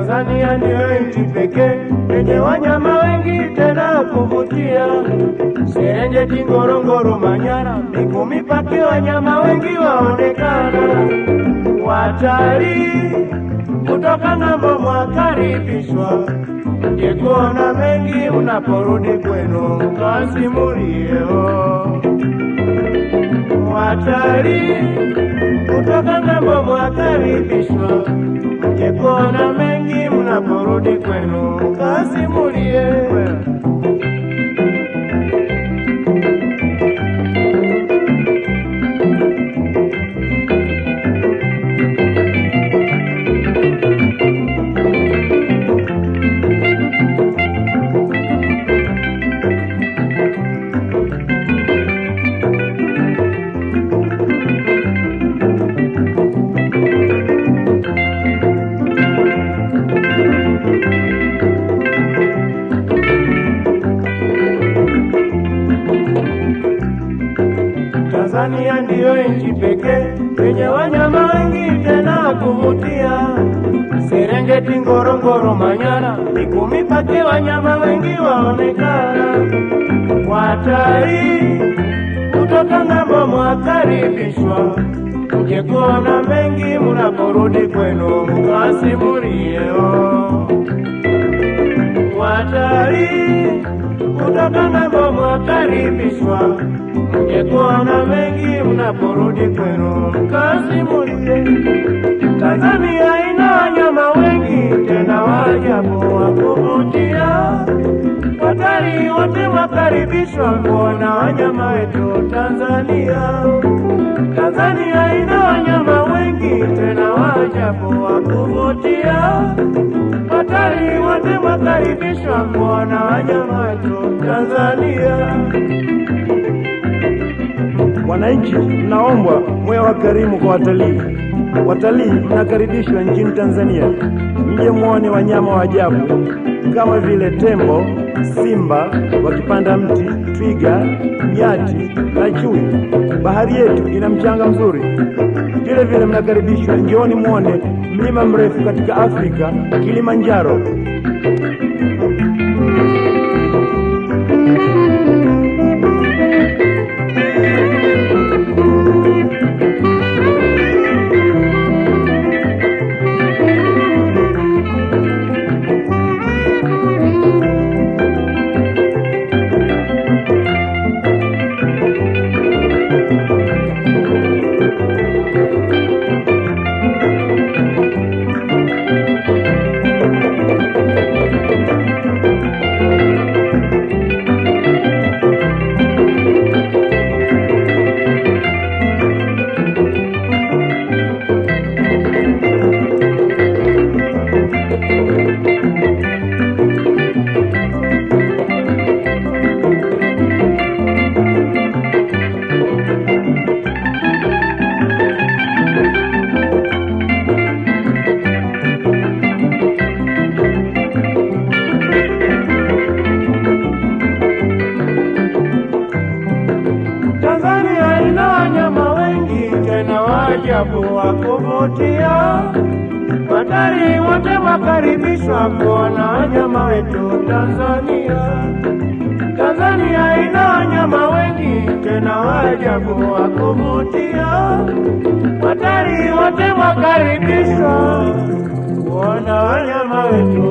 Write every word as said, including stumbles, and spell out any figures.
Tanzania ndio nchi pekee yenye wanyama wengi tena kuvutia. Serengeti, Ngorongoro, Manyara, Mikumi Pake, wanyama wengi waonekana. Watalii kutoka ng'ambo mwakaribishwa, mje kuona mengi unaporudi kwenu mkasimulie. Watalii kutoka ng'ambo mwakaribishwa, mje kuona mengi mnaporudi kwenu mkasimulie. Tanzania ndio nchi pekee yenye wanyama wengi tena kuvutia. Serengeti, Ngorongoro, Manyara, Mikumi Pake, wanyama wengi waonekana. Watalii kutoka ng'ambo mwakaribishwa, mje kuona mengi mnaporudi kwenu mkasimulie. Watalii kutoka ng'ambo mwakaribishwa, mje kuona mengi mnaporudi kwenu mkasimulie. Tanzania ina wanyama wengi tena waajabu wa kuvutia. Watalii wote wakaribishwa kuona wanyama wetu Tanzania. Tanzania ina wanyama wengi tena waajabu wa kuvutia. Watalii wote wakaribishwa kuona wanyama wetu Tanzania. Wananchi mnaombwa mwe wakarimu kwa watalii. Watalii mnakaribishwa nchini Tanzania, mje muone wanyama wa ajabu kama vile tembo, simba wakipanda mti, twiga, nyati na chui. Bahari yetu ina mchanga mzuri. Vile vile mnakaribishwa njooni muone mlima mrefu katika Afrika, Kilimanjaro. Tanzania ina wanyama wengi tena waajabu wa kuvutia. Watalii wote wakaribishwa kuona wanyama wetu Tanzania. Tanzania ina wanyama wengi tena waajabu wa kuvutia. Watalii wote wakaribishwa kuona wanyama wetu